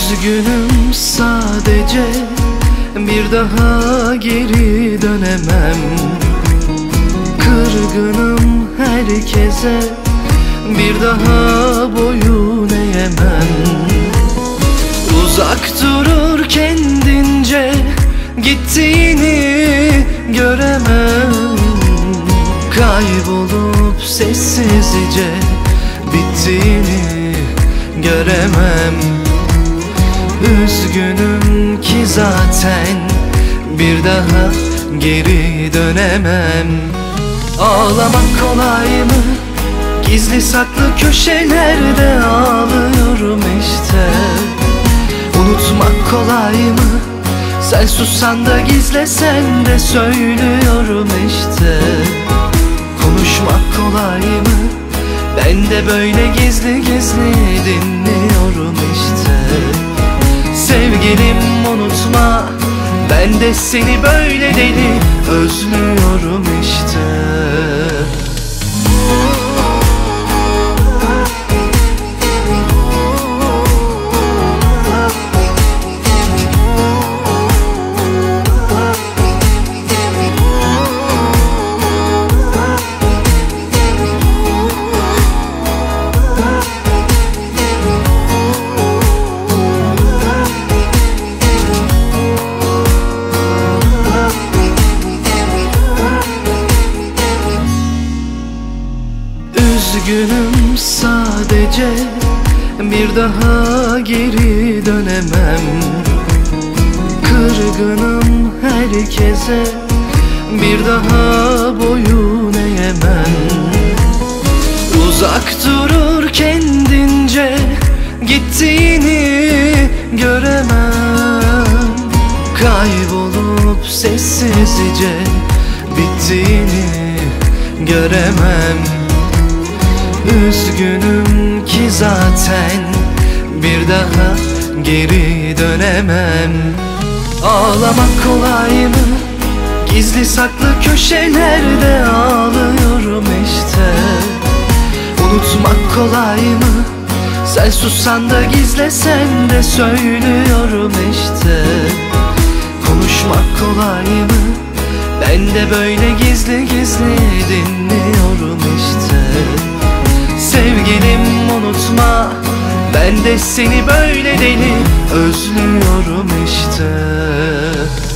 Üzgünüm sadece, bir daha geri dönemem. Kırgınım herkese, bir daha boyun eğemem. Uzak durur kendince, gittiğini göremem. Kaybolup sessizce, bittiğini göremem. Üzgünüm ki zaten, bir daha geri dönemem. Ağlamak kolay mı? Gizli saklı köşelerde ağlıyorum işte. Unutmak kolay mı? Sen sussan da gizlesen de söylüyorum işte. Konuşmak kolay mı? Ben de böyle gizli gizli dinliyorum işte. Sevgilim unutma, ben de seni böyle deli özlüyorum işte. Üzgünüm sadece, bir daha geri dönemem. Kırgınım herkese, bir daha boyun eğemem. Uzak durur kendince, gittiğini göremem. Kaybolup sessizce, bittiğini göremem. Üzgünüm ki zaten, bir daha geri dönemem. Ağlamak kolay mı? Gizli saklı köşelerde ağlıyorum işte. Unutmak kolay mı? Sen sussan da gizlesen de söylüyorum işte. Konuşmak kolay mı? Ben de böyle gizli gizli dinliyorum işte. Sevgilim unutma, ben de seni böyle deli özlüyorum işte.